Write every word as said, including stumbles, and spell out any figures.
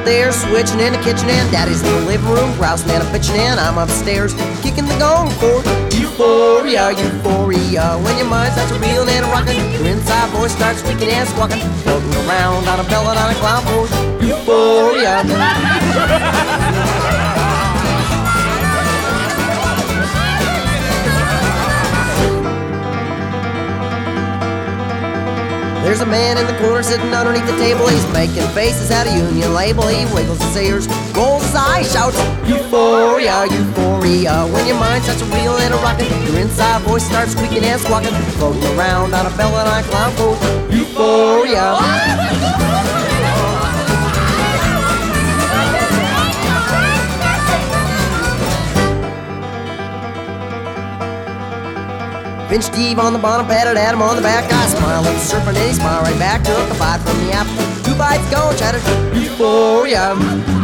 out there switching in the kitchen, and Daddy's in the living room grousing and a pitching in. I'm upstairs kicking the gong for euphoria, euphoria. When your mind starts reeling and rocking, your inside voice starts squeaking and squawking, floating around on a pellet on a cloud for euphoria. There's a man in the corner sitting underneath the table. He's making faces at a union label. He wiggles his ears, rolls his eyes, shouts euphoria, euphoria. When your mind starts reeling and rocking, your inside voice starts squeaking and squawking, floating around on a pellet on a cloud for euphoria. Pinch Steve on the bottom, patted at him on the back. I smiled at the serpent and he smiled right back. Took a bite from the apple, two bites gone, chattered euphoria.